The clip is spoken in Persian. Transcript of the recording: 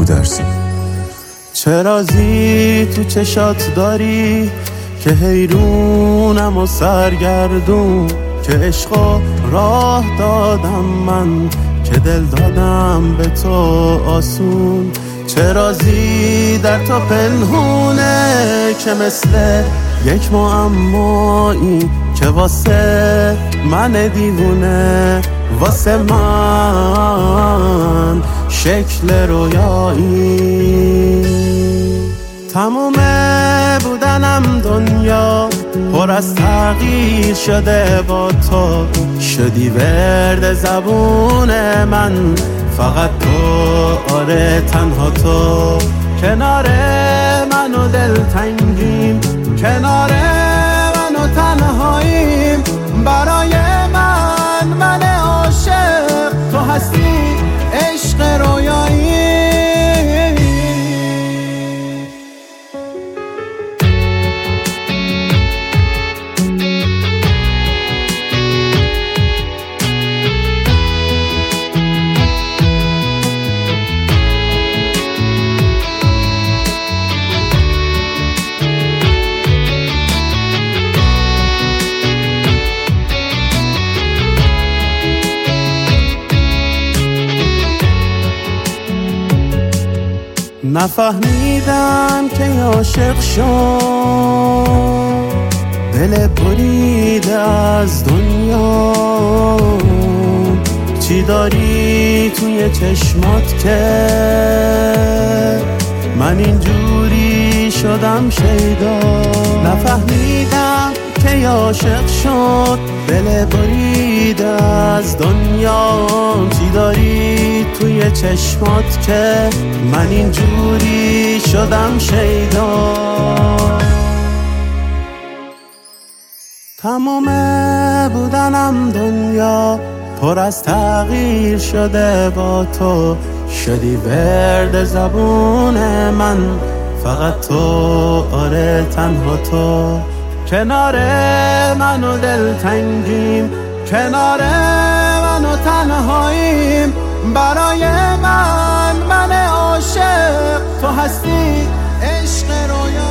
گودرزی. چه رازی تو چشات داری که حیرونم و سرگردون، که عشق راه دادم من که دل دادم به تو آسون. چه رازی در تو پنهونه که مثل یک معمایی که واسه من دیوونه، واسه من شکل رویایی. تموم بودنم دنیا پر از تغییر شده با تو، شدی ورد زبون من فقط تو، آره تنها تو. کنار من و دلتنگیم، کنار من و تنهاییم، برای من عاشق تو هستی، عشق رویایی. نفهمیدم که عاشق شد، دل بریده از دنیا. چی داری توی چشمات که من اینجوری شدم شیدا؟ نفهمیدم که عاشق شد، دل بریده از دنیا. چی داری توی چشمات که من اینجوری شدم شیدا؟ تمام بودنم دنیا پر از تغییر شده با تو، شدی ورد زبون من فقط تو، آره تنها تو. کنار من و دلتنگیم، کنار من و تنهاییم، برای من عاشق تو هستی، عشق رویا.